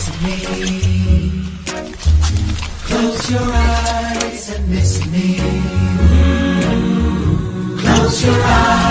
kiss me. Close your eyes and miss me. Close your eyes.